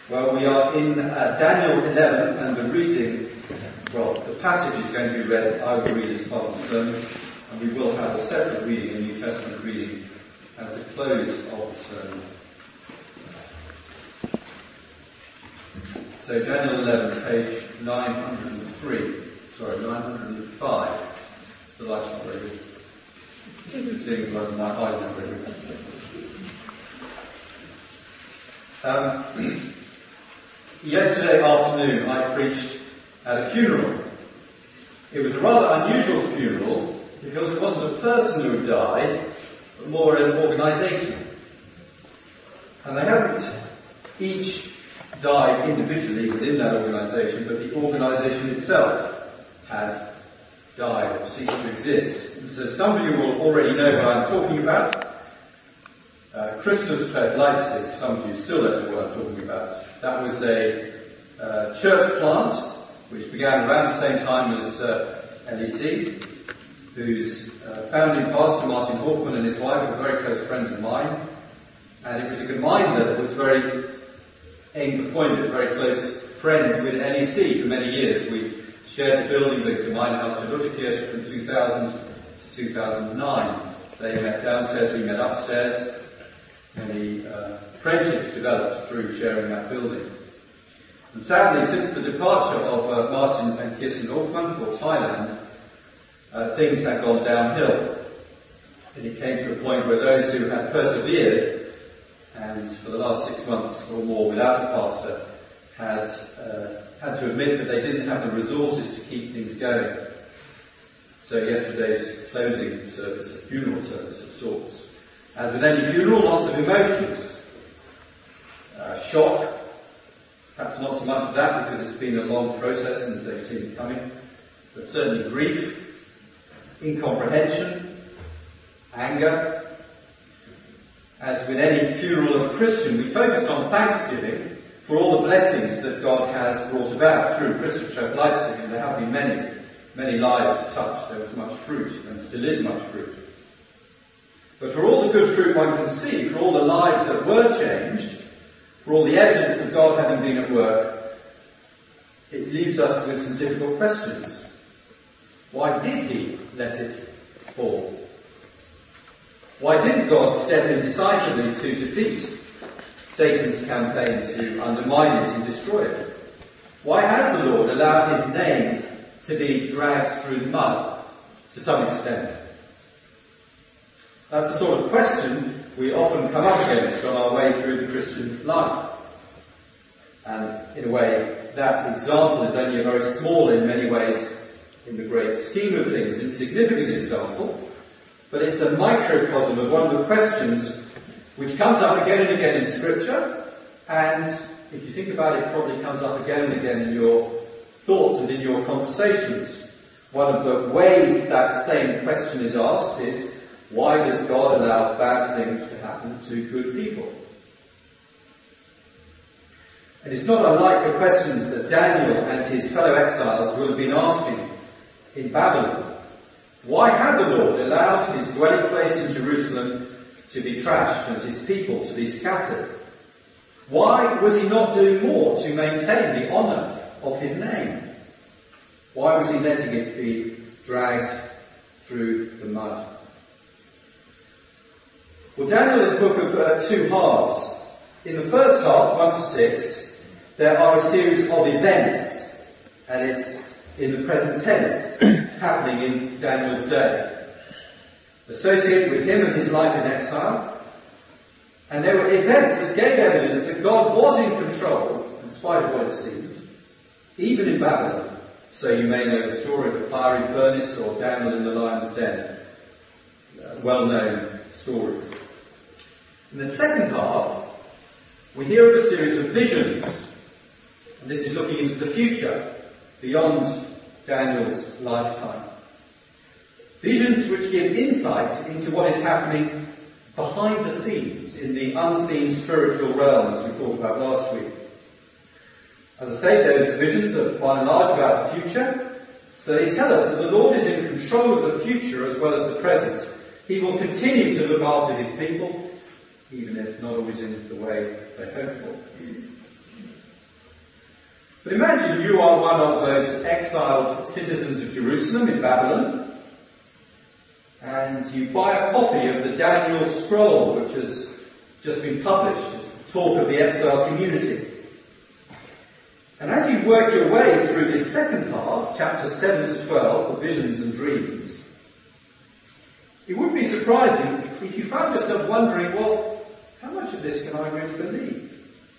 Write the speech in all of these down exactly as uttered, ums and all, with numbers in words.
Well, we are in uh, Daniel eleven, and the reading, well, the passage is going to be read. I will read as part of the sermon, and we will have a separate reading, a New Testament reading, as the close of the sermon. So Daniel eleven, page nine hundred three, sorry, nine hundred five. The light's not very good. Seeing as well as my eyes not very good. Um, Yesterday afternoon I preached at a funeral. It was a rather unusual funeral because it wasn't a person who had died, but more an organisation. And they hadn't each died individually within that organisation, but the organisation itself had died or ceased to exist. And so some of you will already know what I'm talking about. Uh, Christus Prep Leipzig, some of you still don't know what I'm talking about. That was a uh, church plant which began around the same time as uh, L E C, whose uh, founding pastor, Martin Hawkman, and his wife were very close friends of mine. And it was a Gemeinde that was very eng befreundet, very close friends with L E C for many years. We shared the building, the Gemeindehaus der Lutherkirche, from two thousand to two thousand nine. They met downstairs, we met upstairs. Many uh, friendships developed through sharing that building. And sadly, since the departure of uh, Martin and Kirsten Hawkman for Thailand, uh, things had gone downhill. And it came to a point where those who had persevered, and for the last six months or more without a pastor, had uh, had to admit that they didn't have the resources to keep things going. So yesterday's closing service, a funeral service of sorts. As with any funeral, lots of emotions. Uh, shock, perhaps not so much of that because it's been a long process and they've seen it coming, but certainly grief, incomprehension, anger. As with any funeral of a Christian, we focused on thanksgiving for all the blessings that God has brought about through Christus Prep Leipzig, and there have been many, many lives touched. There was much fruit, and still is much fruit. But for all the good fruit one can see, for all the lives that were changed, for all the evidence of God having been at work, it leaves us with some difficult questions. Why did he let it fall? Why didn't God step in decisively to defeat Satan's campaign to undermine it and destroy it? Why has the Lord allowed his name to be dragged through the mud to some extent? That's the sort of question we often come up against on our way through the Christian life. And in a way, that example is only a very small, in many ways, in the great scheme of things, insignificant example, but it's a microcosm of one of the questions which comes up again and again in Scripture, and if you think about it, probably comes up again and again in your thoughts and in your conversations. One of the ways that same question is asked is, why does God allow bad things to happen to good people? And it's not unlike the questions that Daniel and his fellow exiles will have been asking in Babylon. Why had the Lord allowed his dwelling place in Jerusalem to be trashed and his people to be scattered? Why was he not doing more to maintain the honour of his name? Why was he letting it be dragged through the mud? Well, Daniel is a book of uh, two halves. In the first half, one to six, there are a series of events, and it's in the present tense, happening in Daniel's day, associated with him and his life in exile. And there were events that gave evidence that God was in control, in spite of what it seemed, even in Babylon. So you may know the story of the fiery furnace or Daniel in the lion's den. Uh, well-known stories. In the second half, we hear of a series of visions. And this is looking into the future, beyond Daniel's lifetime. Visions which give insight into what is happening behind the scenes, in the unseen spiritual realm, as we talked about last week. As I say, those visions are by and large about the future, so they tell us that the Lord is in control of the future as well as the present. He will continue to look after his people, even if not always in the way they hope for. But imagine you are one of those exiled citizens of Jerusalem in Babylon, and you buy a copy of the Daniel scroll, which has just been published. It's the talk of the exile community. And as you work your way through this second half, chapters seven to twelve, the visions and dreams, it wouldn't be surprising if you found yourself wondering, well, how much of this can I really believe?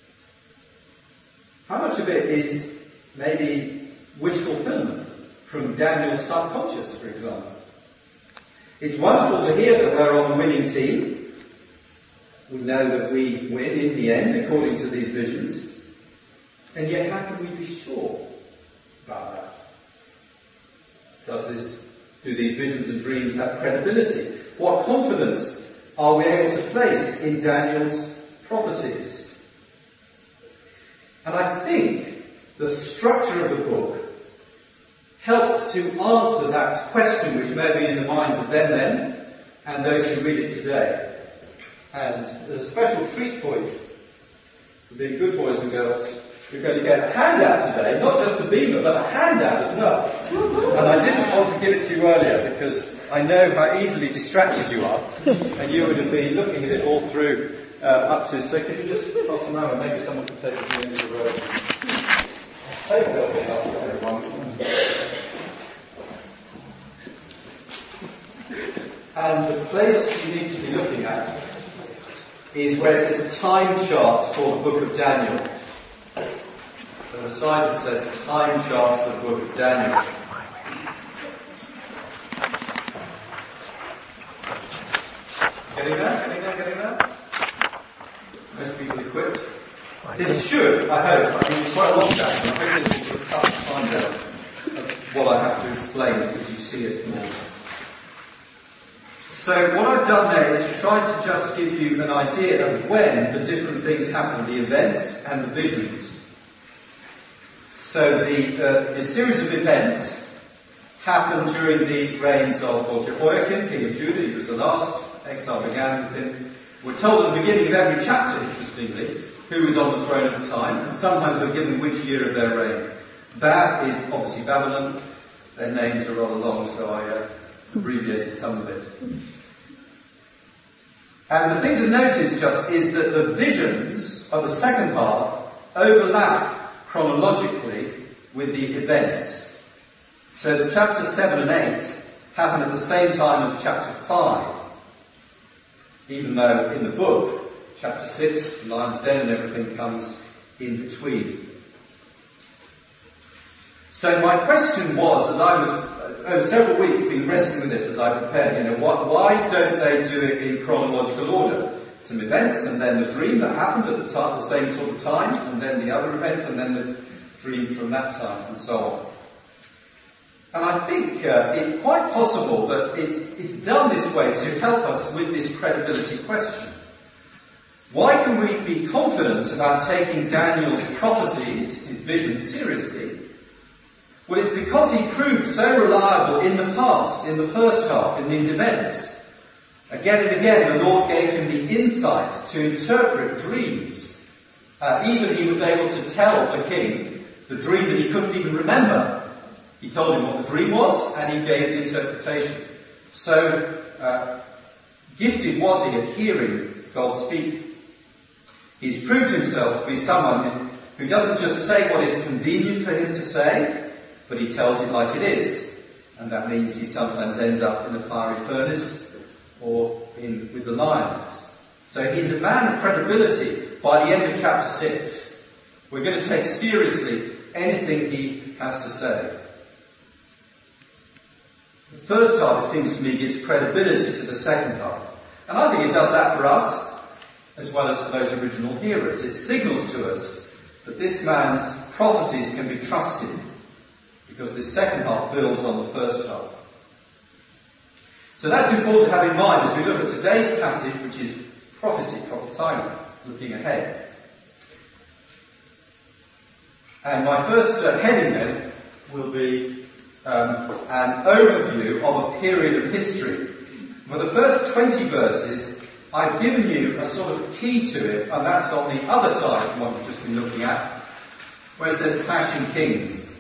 How much of it is maybe wish fulfillment from Daniel's subconscious, for example? It's wonderful to hear that we're on the winning team. We know that we win in the end, according to these visions. And yet, how can we be sure about that? Does this, do these visions and dreams have credibility? What confidence are we able to place in Daniel's prophecies? And I think the structure of the book helps to answer that question which may be in the minds of them then and those who read it today. And there's a special treat for you, for being good boys and girls. You're going to get a handout today, not just a beamer, but a handout as well. And I didn't want to give it to you earlier because I know how easily distracted you are, and you would have been looking at it all through uh, up to. So could you just pass them over? Maybe someone can take it to the end of the road. I'll take a little bit after everyone. And the place you need to be looking at is where it says time chart for the book of Daniel. So the side that says time charts of the book of Daniel. Getting there? Getting there? Getting there? Most people equipped. This should, I hope, I mean, quite a long chapter. I hope this will cut the time down of what I have to explain because you see it more. So what I've done there is to try to just give you an idea of when the different things happen, the events and the visions. So the, uh, the series of events happened during the reigns of well, Jehoiakim, king of Judah. He was the last. Exile began with him. We're told at the beginning of every chapter, interestingly, who was on the throne at the time, and sometimes we're given which year of their reign. Bab is obviously Babylon. Their names are rather long, so I uh, abbreviated some of it. And the thing to notice just is that the visions of the second half overlap chronologically with the events. So that chapter seven and eight happen at the same time as chapter five. Even though in the book, chapter six, the lion's den and everything comes in between. So my question was, as I was over several weeks been wrestling with this as I prepared, you know, what, why don't they do it in chronological order? Some events and then the dream that happened at the time, the same sort of time, and then the other events and then the dream from that time and so on. And I think uh, it's quite possible that it's, it's done this way to help us with this credibility question. Why can we be confident about taking Daniel's prophecies, his visions, seriously? Well, it's because he proved so reliable in the past, in the first half, in these events. Again and again, the Lord gave him the insight to interpret dreams. Uh, even he was able to tell the king the dream that he couldn't even remember. He told him what the dream was, and he gave the interpretation. So uh, gifted was he at hearing God speak. He's proved himself to be someone who doesn't just say what is convenient for him to say, but he tells it like it is. And that means he sometimes ends up in the fiery furnace or in with the lions. So he's a man of credibility by the end of chapter six. We're going to take seriously anything he has to say. The first half, it seems to me, gives credibility to the second half. And I think it does that for us, as well as for those original hearers. It signals to us that this man's prophecies can be trusted, because this second half builds on the first half. So that's important to have in mind as we look at today's passage, which is prophecy, prophesying, looking ahead. And my first uh, heading then will be um, an overview of a period of history. For the first twenty verses, I've given you a sort of key to it, and that's on the other side of what we've just been looking at. where it says clashing kings.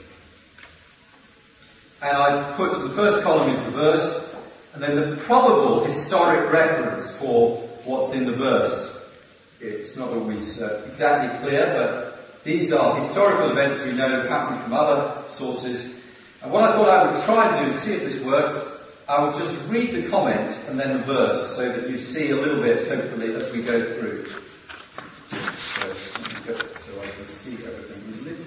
And I put the first column is the verse, and then the probable historic reference for what's in the verse. It's not always uh, exactly clear, but these are historical events we know happened from other sources. And what I thought I would try and do is see if this works. I would just read the comment and then the verse so that you see a little bit, hopefully, as we go through. So, so I can see everything easily.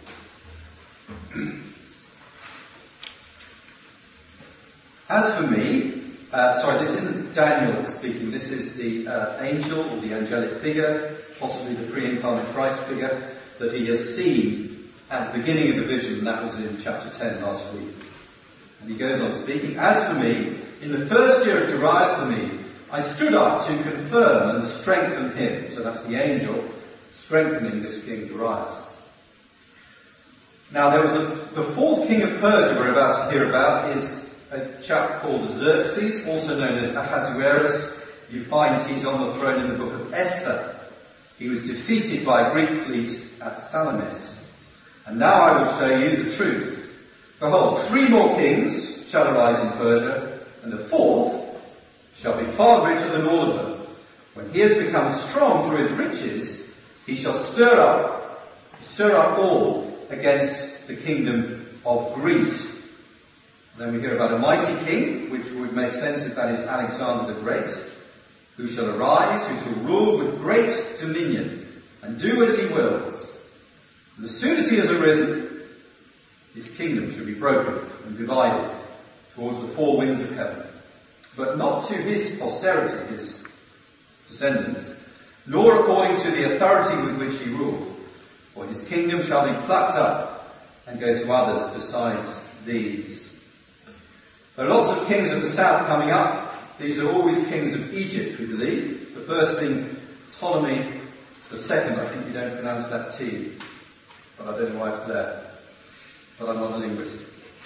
As for me, uh, sorry, this isn't Daniel speaking, this is the uh, angel or the angelic figure, possibly the pre-incarnate Christ figure, that he has seen at the beginning of the vision, and that was in chapter ten last week. And he goes on speaking, as for me, in the first year of Darius for me, I stood up to confirm and strengthen him. So that's the angel strengthening this king Darius. Now there was a, the fourth king of Persia we're about to hear about is a chap called Xerxes, also known as Ahasuerus. You find he's on the throne in the book of Esther. He was defeated by a Greek fleet at Salamis. And now I will show you the truth. Behold, three more kings shall arise in Persia, and the fourth shall be far richer than all of them. When he has become strong through his riches, he shall stir up, stir up all against the kingdom of Greece. Then we hear about a mighty king, which would make sense if that is Alexander the Great, who shall arise, who shall rule with great dominion, and do as he wills. And as soon as he has arisen, his kingdom shall be broken and divided towards the four winds of heaven, but not to his posterity, his descendants, nor according to the authority with which he ruled, for his kingdom shall be plucked up and go to others besides these. There are lots of kings of the south coming up. These are always kings of Egypt, we believe. The first being Ptolemy the second. I think you don't pronounce that T, but I don't know why it's there. But I'm not a linguist.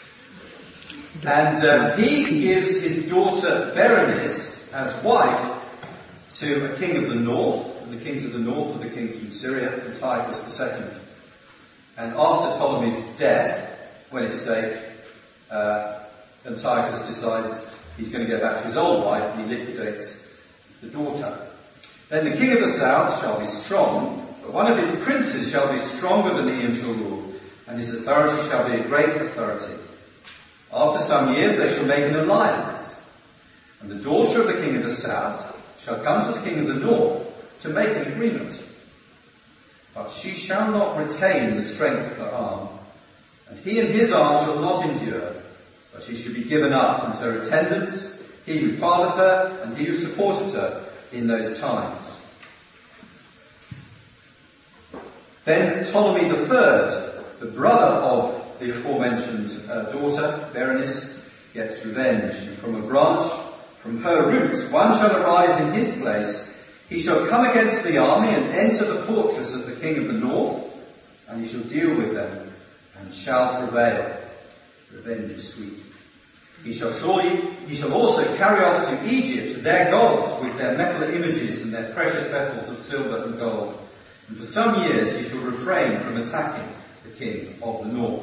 And um, he gives his daughter Berenice as wife to a king of the north, and the kings of the north are the kings from Syria, Antiochus the second. And after Ptolemy's death, when it's safe, uh, Antiochus decides he's going to go back to his old wife, and he liquidates the daughter. Then the king of the south shall be strong, but one of his princes shall be stronger than he and shall rule, and his authority shall be a great authority. After some years they shall make an alliance, and the daughter of the king of the south shall come to the king of the north to make an agreement. But she shall not retain the strength of her arm, and he and his arm shall not endure, but she shall be given up unto her attendants, he who fathered her, and he who supported her in those times. Then Ptolemy the third, the brother of the aforementioned uh, daughter, Berenice, gets revenge. And from a branch, from her roots, one shall arise in his place. He shall come against the army and enter the fortress of the king of the north, and he shall deal with them, and shall prevail. Revenge is sweet. He shall surely, he shall also carry off to Egypt their gods with their metal images and their precious vessels of silver and gold. And for some years he shall refrain from attacking the king of the north.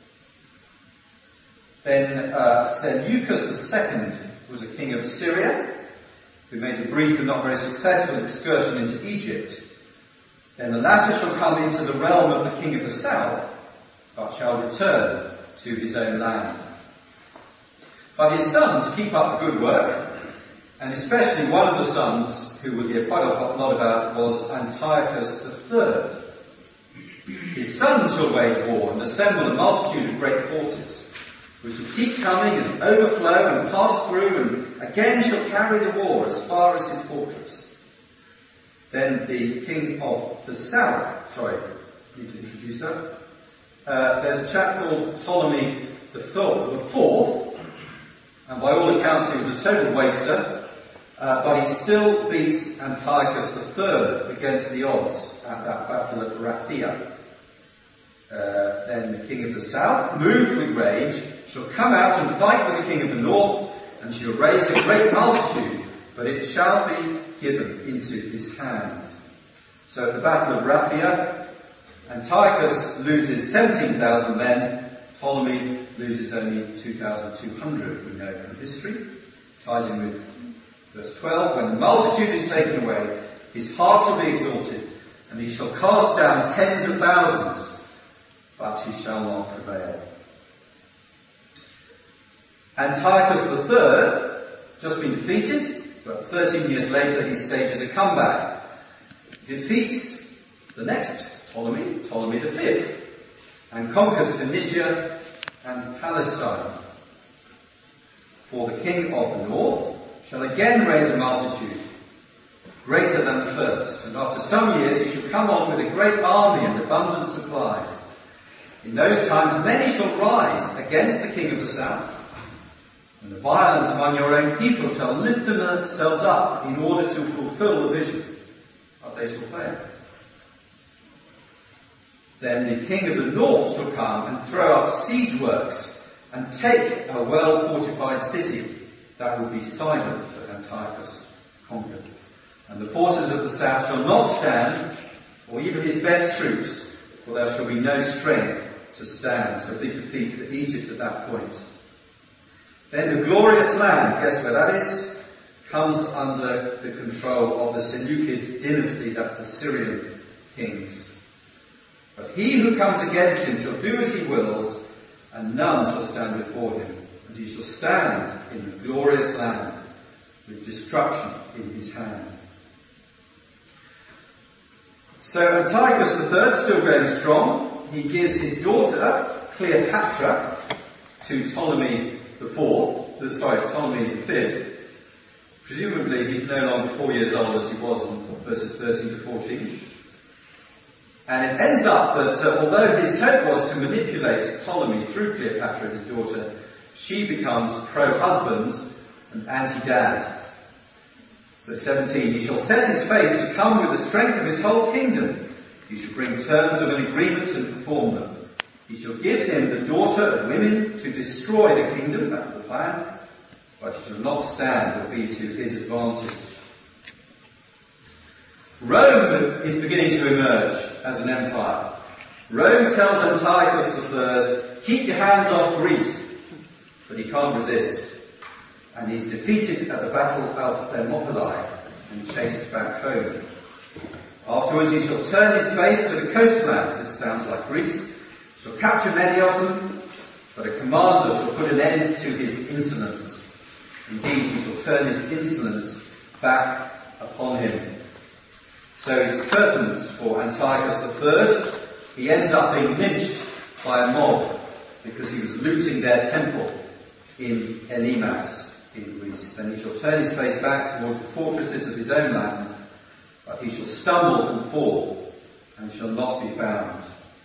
Then uh, Seleucus the second was a king of Syria, who made a brief and not very successful excursion into Egypt. Then the latter shall come into the realm of the king of the south, but shall return to his own land. But his sons keep up the good work, and especially one of the sons, who we'll hear quite a lot about, was Antiochus the third. His sons shall wage war and assemble a multitude of great forces, which shall keep coming and overflow and pass through, and again shall carry the war as far as his fortress. Then the king of the south, sorry, I need to introduce that. Uh, there's a chap called Ptolemy the third, the fourth, and by all accounts he was a total waster, uh, but he still beats Antiochus the third against the odds at that battle at Raphia. Uh, then the king of the south, moved with rage, shall come out and fight with the king of the north, and shall raise a great multitude, but it shall be given into his hand. So at the battle of Raphia, Antiochus loses seventeen thousand men, Ptolemy loses only two thousand two hundred, we know from history. Ties in with verse twelve, when the multitude is taken away, his heart shall be exalted, and he shall cast down tens of thousands, but he shall not prevail. Antiochus the third, just been defeated, but thirteen years later he stages a comeback. Defeats the next Ptolemy, Ptolemy the fifth, and conquers Phoenicia and Palestine. For the king of the north shall again raise a multitude greater than the first, and after some years he shall come on with a great army and abundant supplies. In those times many shall rise against the king of the south, and the violent among your own people shall lift themselves up in order to fulfill the vision, but they shall fail. Then the king of the north shall come and throw up siege works and take a well-fortified city that will be silent that Antiochus conquered. And the forces of the south shall not stand, or even his best troops, for there shall be no strength to stand. So a big defeat for Egypt at that point. Then the glorious land, guess where that is? Comes under the control of the Seleucid dynasty, that's the Syrian kings. But he who comes against him shall do as he wills, and none shall stand before him. And he shall stand in the glorious land, with destruction in his hand. So Antiochus the third, still going strong, he gives his daughter, Cleopatra, to Ptolemy the fourth, sorry, Ptolemy the fifth. Presumably he's no longer four years old as he was in verses thirteen to fourteen. And it ends up that uh, although his hope was to manipulate Ptolemy through Cleopatra, his daughter, she becomes pro-husband and anti-dad. So seventeen, he shall set his face to come with the strength of his whole kingdom. He shall bring terms of an agreement and perform them. He shall give him the daughter of women to destroy the kingdom, that's the plan, but he shall not stand or be to his advantage. Rome is beginning to emerge as an empire. Rome tells Antiochus the third, keep your hands off Greece, but he can't resist. And he's defeated at the battle of Thermopylae and chased back home. Afterwards he shall turn his face to the coastlands, this sounds like Greece, shall capture many of them, but a commander shall put an end to his insolence. Indeed, he shall turn his insolence back upon him. So it's curtains for Antiochus the third. He ends up being lynched by a mob because he was looting their temple in Elymas in Greece. Then he shall turn his face back towards the fortresses of his own land, but he shall stumble and fall and shall not be found.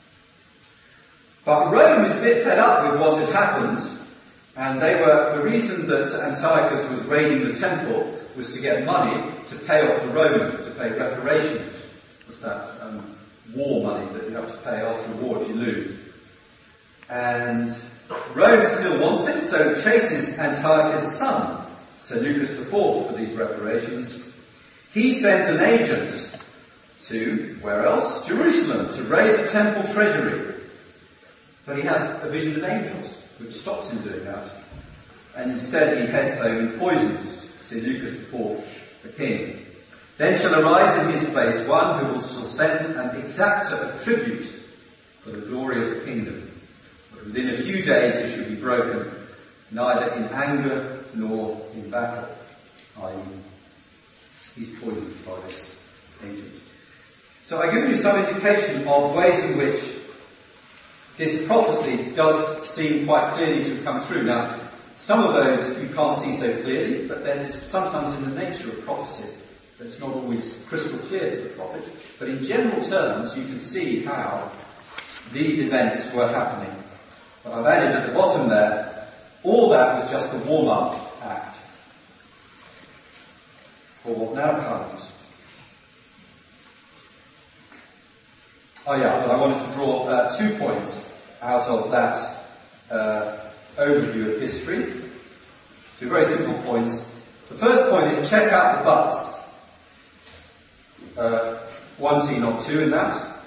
But Rome was a bit fed up with what had happened, and they were, the reason that Antiochus was raiding the temple was to get money to pay off the Romans, to pay reparations. What's that? Um, war money that you have to pay after a war if you lose. And Rome still wants it, so it chases Antiochus' son, Seleucus the fourth, for these reparations. He sends an agent to, where else? Jerusalem, to raid the temple treasury. But he has a vision of angels, which stops him doing that. And instead he heads home and poisons Seleucus the fourth, the king. Then shall arise in his place one who will shall send an exactor of tribute for the glory of the kingdom. But within a few days he shall be broken, neither in anger nor in battle. that is, he's poisoned by this agent. So I've given you some indication of ways in which this prophecy does seem quite clearly to have come true. Now, some of those you can't see so clearly, but then it's sometimes in the nature of prophecy that it's not always crystal clear to the prophet. But in general terms, you can see how these events were happening. But I've added at the bottom there, all that was just a warm-up act for what now comes. Oh yeah, but I wanted to draw uh, two points out of that uh, overview of history. Two very simple points. The first point is check out the buts. Uh, one T, not two in that.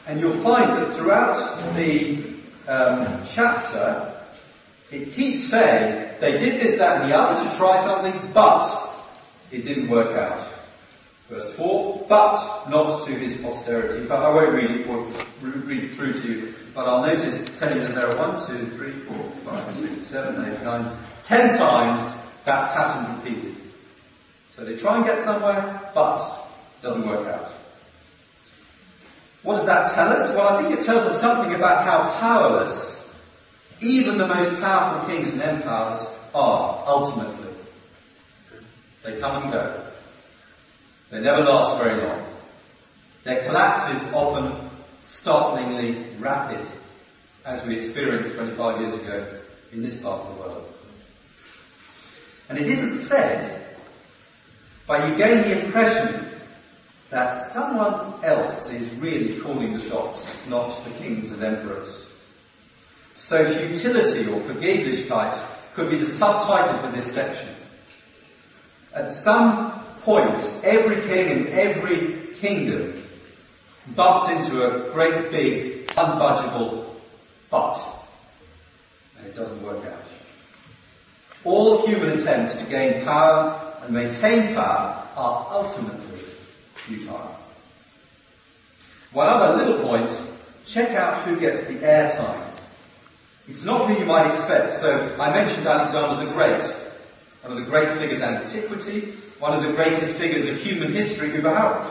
And you'll find that throughout the um, chapter, it keeps saying, they did this, that and the other to try something, but it didn't work out. Verse four, but not to his posterity. But I won't read it, or read it through to you, but I'll notice, tell you that there are one, two, three, four, five, six, seven, eight, nine, ten times that pattern repeated. So they try and get somewhere, but it doesn't work out. What does that tell us? Well, I think it tells us something about how powerless even the most powerful kings and empires are, ultimately. They come and go. They never last very long. Their collapse is often startlingly rapid, as we experienced twenty-five years ago in this part of the world. And it isn't said, but you gain the impression that someone else is really calling the shots, not the kings and emperors. So futility or Vergeblichkeit could be the subtitle for this section. At some point, every king and every kingdom bumps into a great big, unbudgeable but. And it doesn't work out. All human attempts to gain power and maintain power are ultimately futile. One other little point, check out who gets the airtime. It's not who you might expect. So I mentioned Alexander the Great, one of the great figures in antiquity, one of the greatest figures of human history überhaupt.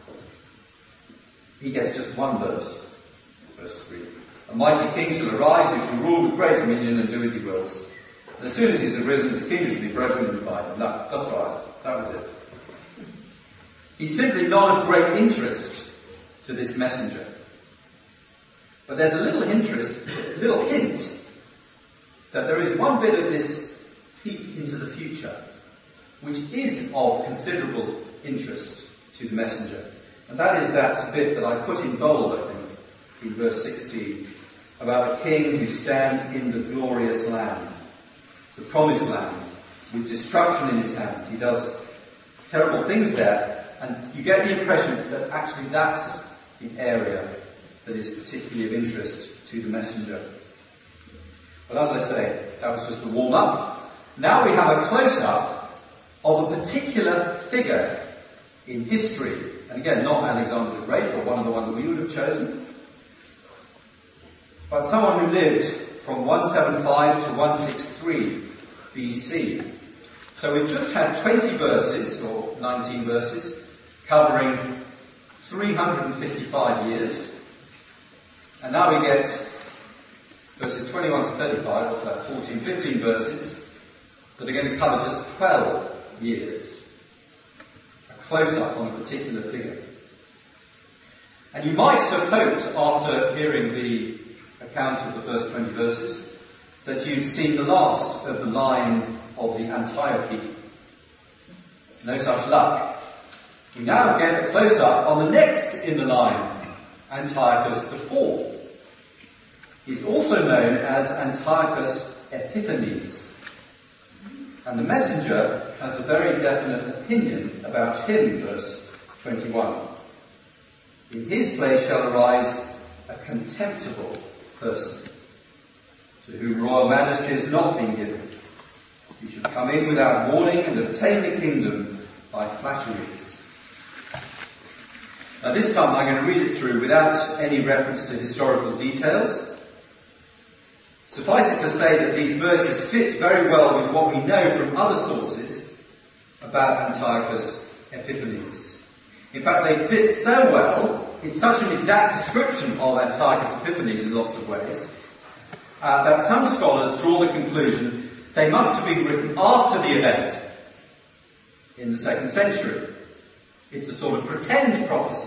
He gets just one verse, verse three. A mighty king shall arise who shall rule with great dominion and do as he wills. And as soon as he's arisen, his kingdom shall be broken and divided. And that, that's right. That was it. He's simply not of great interest to this messenger. But there's a little interest, a little hint that there is one bit of this peek into the future which is of considerable interest to the messenger. And that is that bit that I put in bold, I think, in verse sixteen, about a king who stands in the glorious land, the promised land, with destruction in his hand. He does terrible things there, and you get the impression that actually that's the area that is particularly of interest to the messenger. But as I say, that was just a warm-up. Now we have a close-up of a particular figure in history. And again, not Alexander the Great, or one of the ones we would have chosen, but someone who lived from one seventy-five to one sixty-three B C. So we've just had twenty verses, or nineteen verses, covering three hundred fifty-five years. And now we get verses twenty-one to thirty-five, what's that, fourteen, fifteen verses, that are going to cover just twelve years. A close-up on a particular figure. And you might have hoped, after hearing the account of the first twenty verses, that you'd seen the last of the line of the Antioche. No such luck. We now get a close-up on the next in the line, Antiochus the Fourth. He's also known as Antiochus Epiphanes. And the messenger has a very definite opinion about him, verse twenty-one. In his place shall arise a contemptible person, to whom royal majesty has not been given. He should come in without warning and obtain the kingdom by flatteries. Now this time I'm going to read it through without any reference to historical details. Suffice it to say that these verses fit very well with what we know from other sources about Antiochus Epiphanes. In fact, they fit so well, it's such an exact description of Antiochus Epiphanes in lots of ways, uh, that some scholars draw the conclusion they must have been written after the event in the second century. It's a sort of pretend prophecy.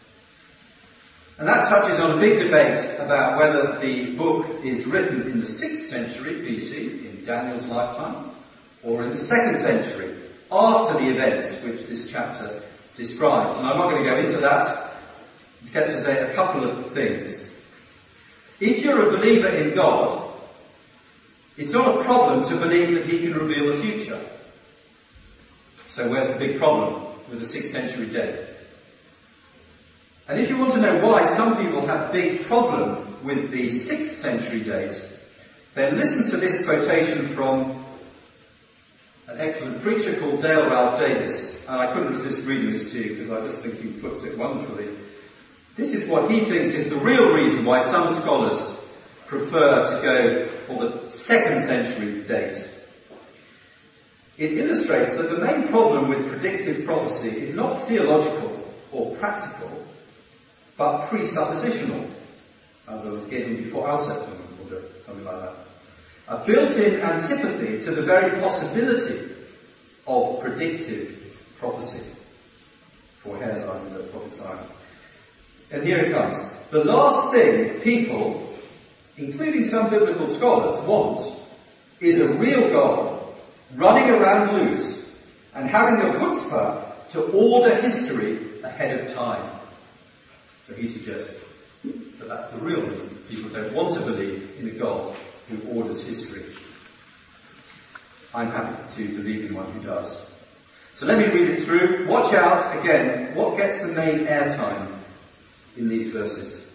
And that touches on a big debate about whether the book is written in the sixth century B C, in Daniel's lifetime, or in the second century, after the events which this chapter describes. And I'm not going to go into that, except to say a couple of things. If you're a believer in God, it's not a problem to believe that he can reveal the future. So where's the big problem with the sixth century date? And if you want to know why some people have a big problem with the sixth century date, then listen to this quotation from an excellent preacher called Dale Ralph Davis. And I couldn't resist reading this to you because I just think he puts it wonderfully. This is what he thinks is the real reason why some scholars prefer to go for the second century date. It illustrates that the main problem with predictive prophecy is not theological or practical, but presuppositional, as I was getting before Alsepton, or something like that. A built-in antipathy to the very possibility of predictive prophecy. For Hare's Island, the Prophet's Island. And here it comes. The last thing people, including some biblical scholars, want is a real God running around loose and having the chutzpah to order history ahead of time. So he suggests that that's the real reason people don't want to believe in a God who orders history. I'm happy to believe in one who does. So let me read it through. Watch out, again, what gets the main airtime in these verses.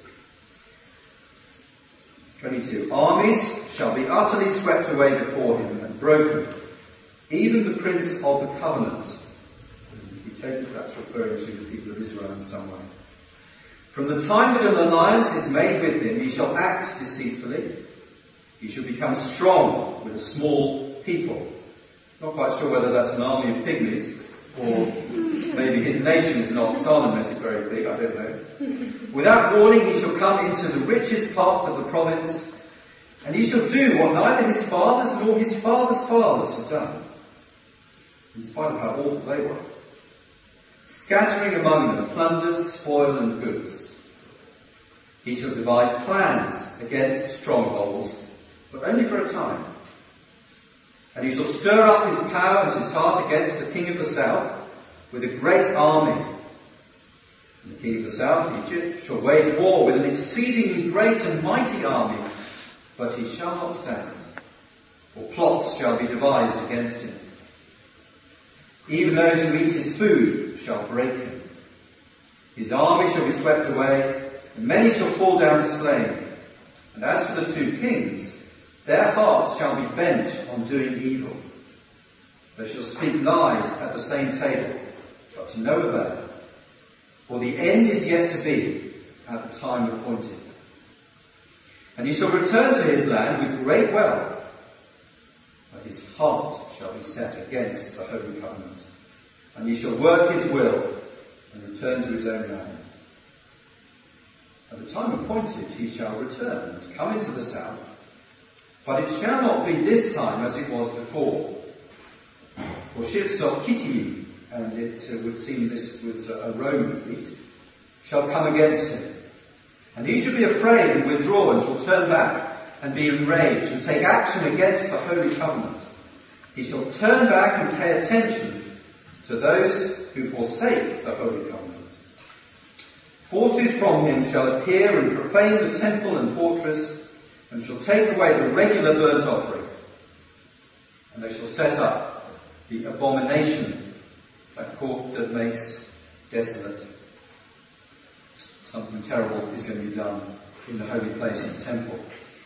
twenty-two. Armies shall be utterly swept away before him and broken, even the Prince of the Covenant. You take it that's referring to the people of Israel in some way. From the time that an alliance is made with him, he shall act deceitfully. He shall become strong with a small people. Not quite sure whether that's an army of pygmies, or maybe his nation is not. Psalm makes it very big, I don't know. Without warning, he shall come into the richest parts of the province, and he shall do what neither his fathers nor his fathers' fathers have done, in spite of how awful they were. Scattering among them plunders, spoil, and goods. He shall devise plans against strongholds, but only for a time. And he shall stir up his power and his heart against the king of the south with a great army. And the king of the south, Egypt, shall wage war with an exceedingly great and mighty army, but he shall not stand, for plots shall be devised against him. Even those who eat his food shall break him. His army shall be swept away, and many shall fall down slain. And as for the two kings, their hearts shall be bent on doing evil. They shall speak lies at the same table, but to no avail. For the end is yet to be at the time appointed. And he shall return to his land with great wealth, but his heart shall be set against the Holy Covenant. And he shall work his will and return to his own land. At the time appointed he shall return and come into the south, but it shall not be this time as it was before. For ships of Kittim, and it uh, would seem this was a Roman fleet, shall come against him. And he shall be afraid and withdraw and shall turn back and be enraged and take action against the Holy Covenant. He shall turn back and pay attention to those who forsake the Holy Covenant. Forces from him shall appear and profane the temple and fortress, and shall take away the regular burnt offering. And they shall set up the abomination, that court that makes desolate. Something terrible is going to be done in the holy place, in the temple.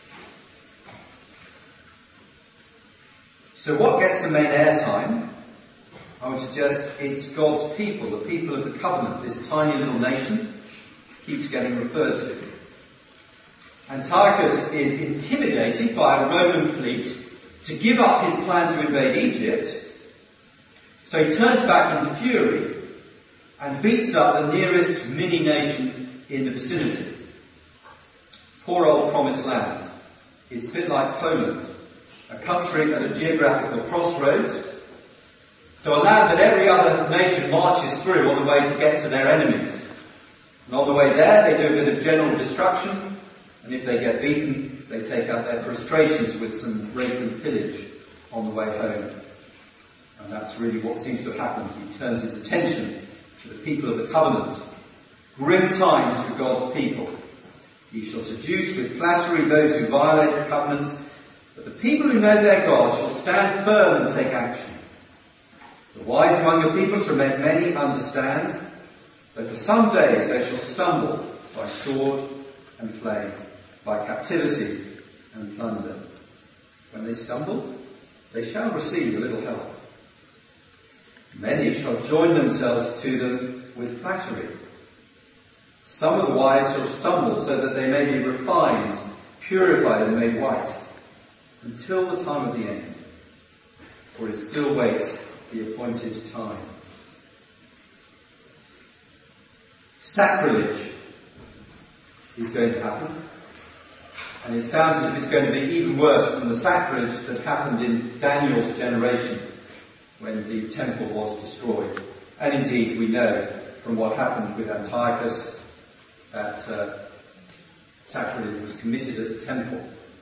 So what gets the main airtime? I would suggest it's God's people, the people of the covenant, this tiny little nation, keeps getting referred to. Antiochus is intimidated by a Roman fleet to give up his plan to invade Egypt, so he turns back in fury and beats up the nearest mini-nation in the vicinity. Poor old promised land. It's a bit like Poland, a country at a geographical crossroads, so a land that every other nation marches through on the way to get to their enemies. And on the way there, they do a bit of general destruction, and if they get beaten, they take out their frustrations with some rape and pillage on the way home. And that's really what seems to have happened. He turns his attention to the people of the covenant. Grim times for God's people. He shall seduce with flattery those who violate the covenant, but the people who know their God shall stand firm and take action. The wise among the people shall make many understand, Though for some days they shall stumble by sword and flame, by captivity and plunder. When they stumble, they shall receive a little help. Many shall join themselves to them with flattery. Some of the wise shall stumble so that they may be refined, purified and made white, until the time of the end. For it still waits the appointed time. Sacrilege is going to happen. And it sounds as if it's going to be even worse than the sacrilege that happened in Daniel's generation when the temple was destroyed. And indeed, we know from what happened with Antiochus that uh, sacrilege was committed at the temple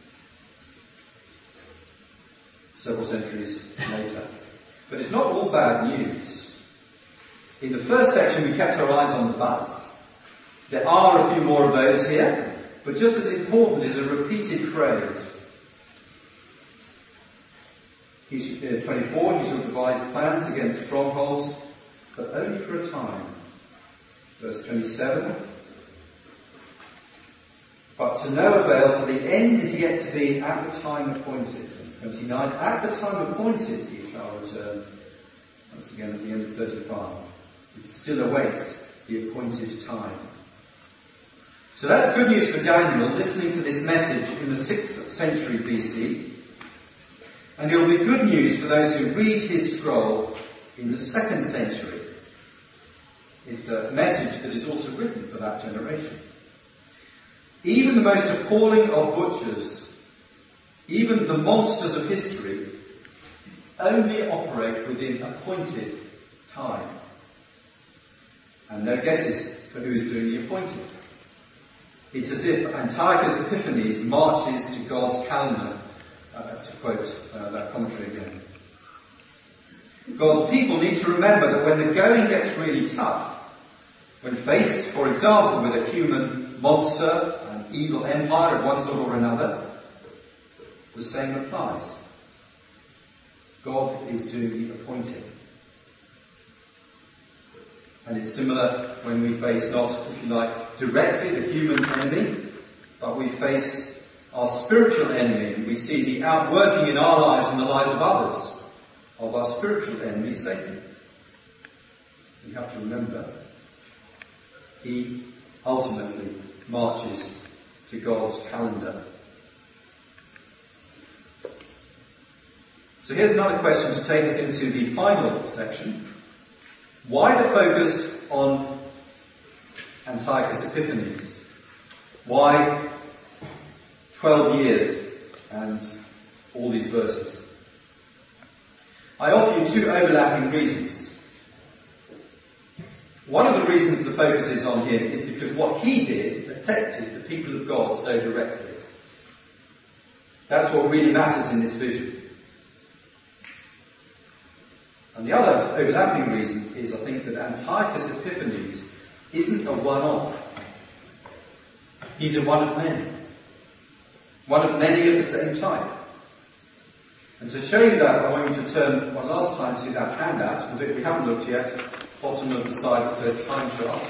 several centuries later. But it's not all bad news. In the first section, we kept our eyes on the buts. There are a few more of those here, but just as important is a repeated phrase. He's, uh, twenty-four, he shall devise plans against strongholds, but only for a time. Verse twenty-seven, but to no avail, for the end is yet to be at the time appointed. And twenty-nine, at the time appointed he shall return. Once again at the end of thirty-five. It still awaits the appointed time. So that's good news for Daniel, listening to this message in the sixth century B C. And it will be good news for those who read his scroll in the second century. It's a message that is also written for that generation. Even the most appalling of butchers, even the monsters of history, only operate within appointed time. And no guesses for who is doing the appointing. It's as if Antiochus Epiphanes marches to God's calendar, uh, to quote uh, that commentary again. God's people need to remember that when the going gets really tough, when faced, for example, with a human monster, an evil empire of one sort or another, the same applies. God is doing the appointing. And it's similar when we face not, if you like, directly the human enemy, but we face our spiritual enemy, and we see the outworking in our lives and the lives of others of our spiritual enemy, Satan. We have to remember, he ultimately marches to God's calendar. So here's another question to take us into the final section. Why the focus on Antiochus Epiphanes? Why twelve years and all these verses? I offer you two overlapping reasons. One of the reasons the focus is on him is because what he did affected the people of God so directly. That's what really matters in this vision. And the other overlapping reason is, I think, that Antiochus Epiphanes isn't a one-off. He's a one of many. One of many of the same type. And to show you that, I want you to turn one last time to that handout, the bit we haven't looked yet, bottom of the side that says time chart.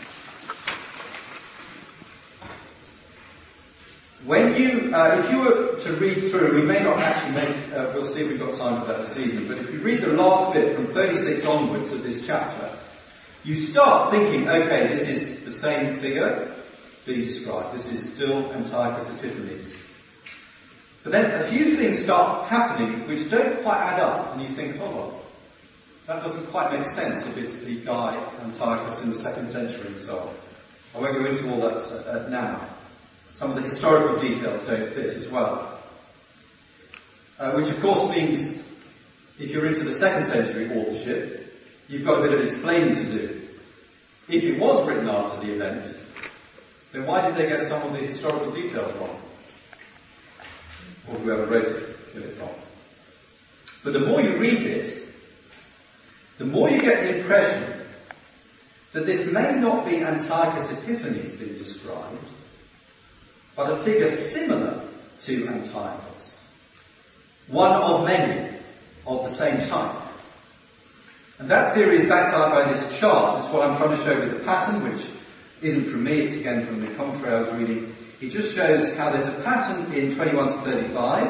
When you, uh, if you were to read through, we may not actually make, uh, we'll see if we've got time for that this evening, but if you read the last bit from thirty-six onwards of this chapter, you start thinking, okay, this is the same figure being described. This is still Antiochus Epiphanes. But then a few things start happening which don't quite add up, and you think, hold on, that doesn't quite make sense if it's the guy Antiochus in the second century and so on. I won't go into all that uh, now. Some of the historical details don't fit as well. Uh, which of course means, if you're into the second century authorship, you've got a bit of explaining to do. If it was written after the event, then why did they get some of the historical details wrong? Or whoever wrote it, get it wrong. But the more you read it, the more you get the impression that this may not be Antiochus Epiphanes being described, but a figure similar to Antiochus. One of many of the same type. And that theory is backed up by this chart. It's what I'm trying to show with the pattern, which isn't from me, it's again from the commentary I was reading. It just shows how there's a pattern in twenty-one to thirty-five,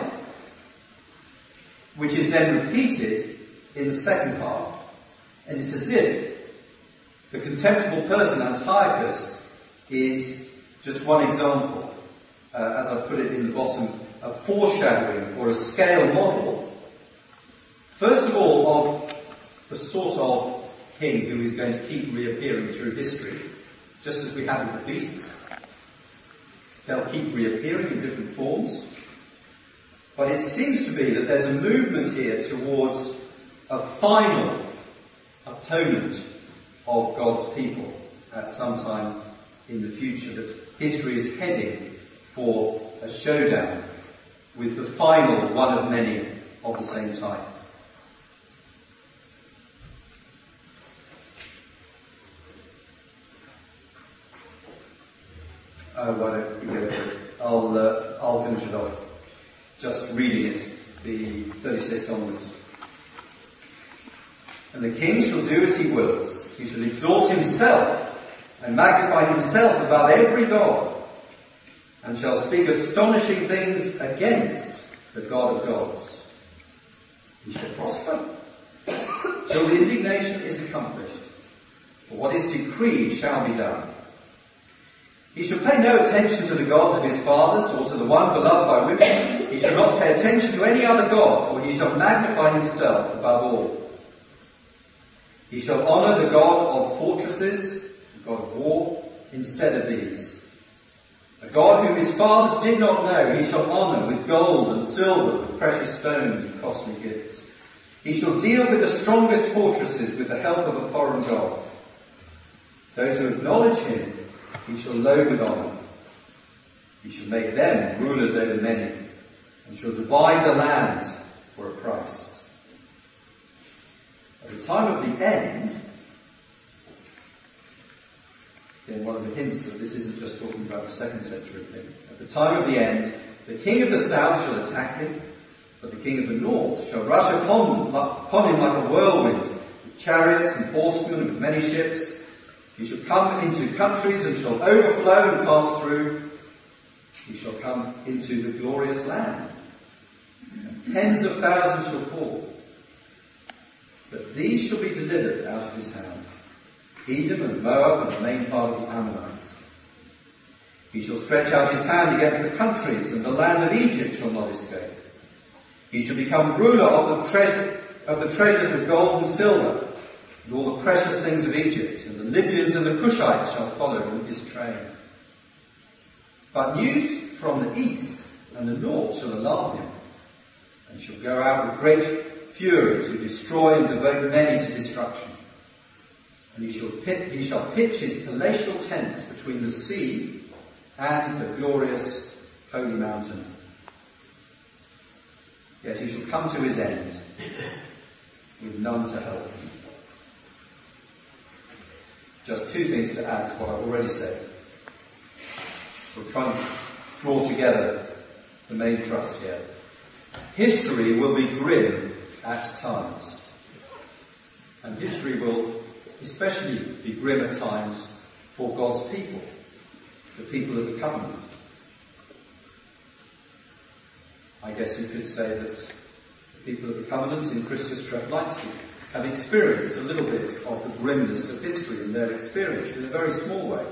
which is then repeated in the second half. And it's as if the contemptible person, Antiochus, is just one example, uh, as I put it in the bottom, a foreshadowing or a scale model, first of all, of the sort of king who is going to keep reappearing through history, just as we have with the beasts. They'll keep reappearing in different forms. But it seems to be that there's a movement here towards a final opponent of God's people at some time in the future, that history is heading for a showdown with the final one of many of the same type. Oh, why don't we go for it? I'll, uh, I'll finish it off. Just reading it, the thirty-six onwards. And the king shall do as he wills. He shall exalt himself and magnify himself above every god, and shall speak astonishing things against the God of gods. He shall prosper till the indignation is accomplished. For what is decreed shall be done. He shall pay no attention to the gods of his fathers, or to the one beloved by women. He shall not pay attention to any other god, for he shall magnify himself above all. He shall honour the God of fortresses, the God of war, instead of these. A God whom his fathers did not know, he shall honour with gold and silver, with precious stones and costly gifts. He shall deal with the strongest fortresses with the help of a foreign god. Those who acknowledge him, he shall load with honour. He shall make them rulers over many, and shall divide the land for a price. At the time of the end, again, one of the hints that this isn't just talking about the second century thing. At the time of the end, the king of the south shall attack him, but the king of the north shall rush upon, upon him like a whirlwind, with chariots and horsemen and with many ships. He shall come into countries and shall overflow and pass through. He shall come into the glorious land. And tens of thousands shall fall. But these shall be delivered out of his hand. Edom and Moab and the main part of the Ammonites. He shall stretch out his hand against the countries, and the land of Egypt shall not escape. He shall become ruler of the treasure, of the treasures of gold and silver, and all the precious things of Egypt, and the Libyans and the Cushites shall follow in his train. But news from the east and the north shall alarm him, and shall go out with great fury to destroy and devote many to destruction. And he shall, pit, he shall pitch his palatial tents between the sea and the glorious holy mountain. Yet he shall come to his end with none to help him. Just two things to add to what I've already said. We'll try and draw together the main thrust here. History will be grim at times. And history will especially be grim at times for God's people, the people of the covenant. I guess you could say that the people of the covenant in Christus Treflaxi have experienced a little bit of the grimness of history in their experience in a very small way.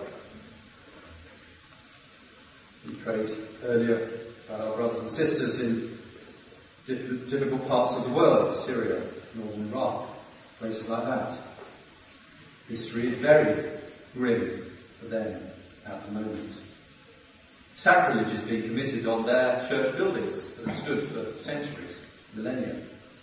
We prayed earlier about our brothers and sisters in difficult parts of the world, Syria, northern Iraq, places like that. History is very grim for them at the moment. Sacrilege is being committed on their church buildings that have stood for centuries, millennia.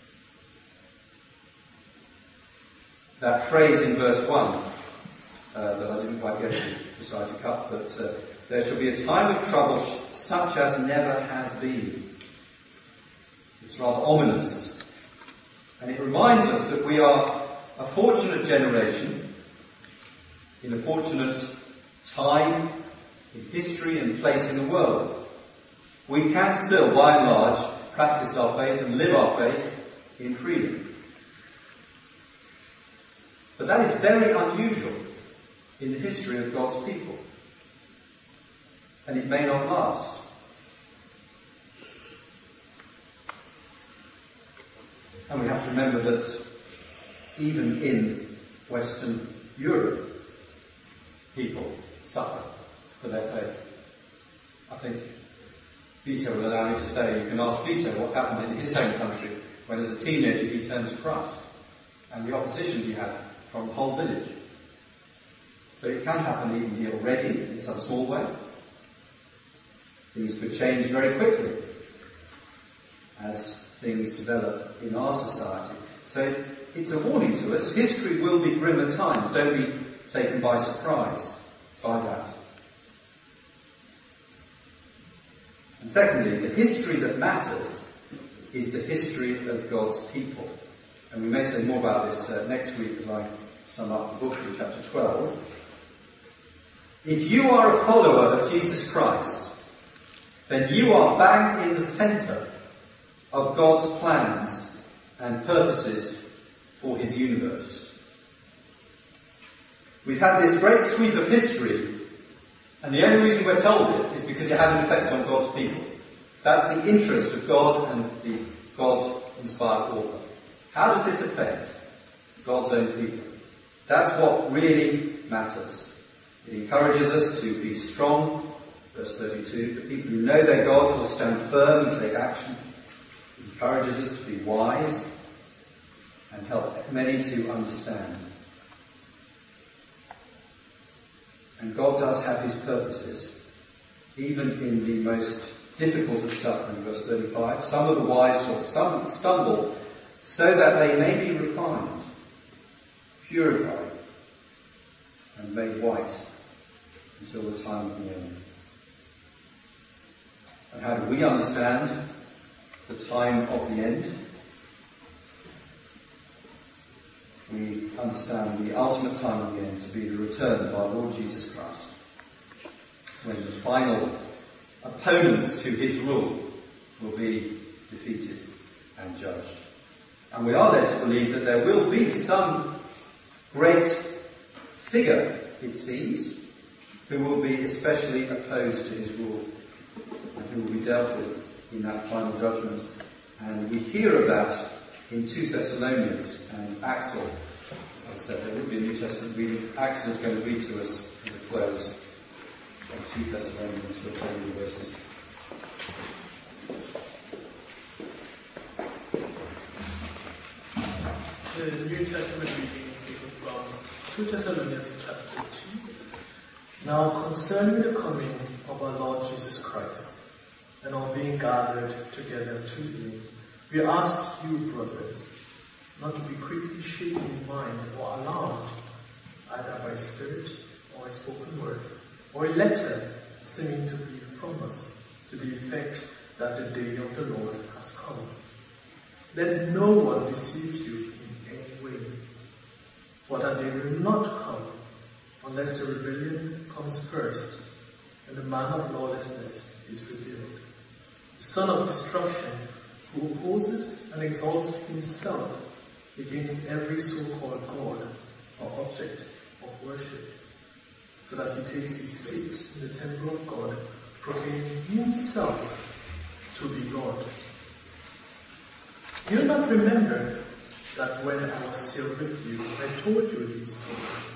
That phrase in verse one, uh, that I didn't quite get to decide to cut, but uh, there shall be a time of trouble such as never has been. It's rather ominous. And it reminds us that we are a fortunate generation in a fortunate time in history and place in the world. We can still, by and large, practice our faith and live our faith in freedom. But that is very unusual in the history of God's people. And it may not last. And we have to remember that even in Western Europe, people suffer for their faith. I think Vito will allow me to say, you can ask Vito what happened in his home country when as a teenager he turned to Christ and the opposition he had from the whole village. So it can happen even here already in some small way. Things could change very quickly as things develop in our society. So it's a warning to us. History will be grim at times. Don't be taken by surprise by that. And secondly, the history that matters is the history of God's people. And we may say more about this uh, next week as I sum up the book in chapter twelve. If you are a follower of Jesus Christ, then you are bang in the centre of God's plans and purposes for his universe. We've had this great sweep of history, and the only reason we're told it is because it had an effect on God's people. That's the interest of God and the God-inspired author. How does this affect God's own people? That's what really matters. It encourages us to be strong, verse thirty-two. The people who know their God shall stand firm and take action. It encourages us to be wise and help many to understand. And God does have his purposes, even in the most difficult of suffering. Verse thirty-five, some of the wise shall some stumble, so that they may be refined, purified, and made white until the time of the end. And how do we understand the time of the end? We understand the ultimate time of the end to be the return of our Lord Jesus Christ, when the final opponents to his rule will be defeated and judged. And we are led to believe that there will be some great figure, it seems, who will be especially opposed to his rule and who will be dealt with in that final judgment. And we hear of that in Second Thessalonians, and Axel, as I said, there will be a New Testament reading. Axel is going to read to us as a close from Second Thessalonians, we'll tell you the verses. The New Testament reading is taken from Second Thessalonians chapter two. Now concerning the coming of our Lord Jesus Christ, and our being gathered together to him, we ask you, brothers, not to be quickly shaken in mind or alarmed, either by spirit or a spoken word, or a letter seeming to be from us, to the effect that the day of the Lord has come. Let no one deceive you in any way, for that day will not come unless the rebellion comes first, and the man of lawlessness is revealed, the son of destruction, who opposes and exalts himself against every so-called God or object of worship, so that he takes his seat in the temple of God, proclaiming himself to be God. Do you not remember that when I was still with you, I told you these things?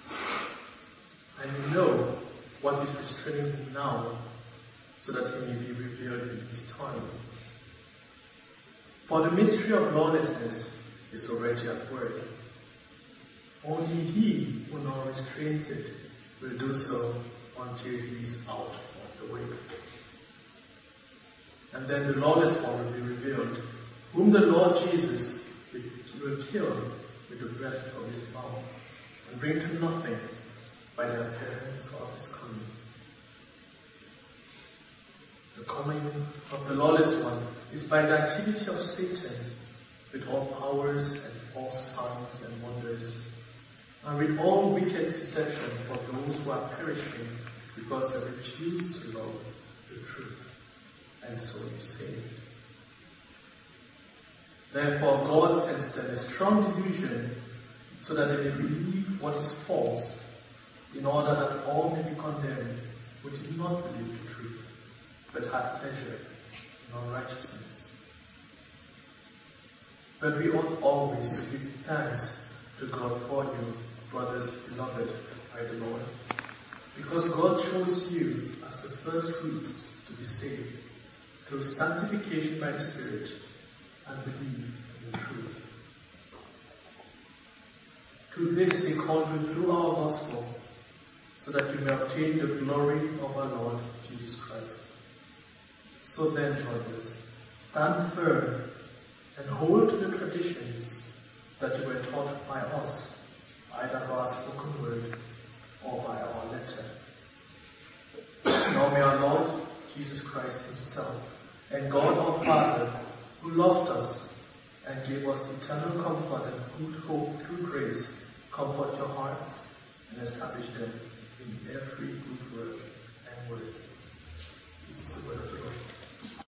I know what is restraining him now, so that he may be revealed in his time. For the mystery of lawlessness is already at work. Only he who now restrains it will do so until he is out of the way. And then the lawless one will be revealed, whom the Lord Jesus will kill with the breath of his mouth, and bring to nothing by the appearance of his coming. The coming of the lawless one is by the activity of Satan, with all powers and false signs and wonders, and with all wicked deception for those who are perishing because they refuse to love the truth, and so be saved. Therefore God sends them a strong delusion so that they may believe what is false, in order that all may be condemned who did not believe the truth, but had pleasure in unrighteousness. But we ought always to give thanks to God for you, brothers beloved by the Lord, because God chose you as the first fruits to be saved through sanctification by the Spirit and believe in the truth. To this he called you through our gospel, so that you may obtain the glory of our Lord Jesus Christ. So then, brothers, stand firm and hold to the traditions that you were taught by us, either by our spoken word or by our letter. Now may our Lord Jesus Christ himself and God our Father, who loved us and gave us eternal comfort and good hope through grace, comfort your hearts and establish them in every good work and word. This is the word of the Lord.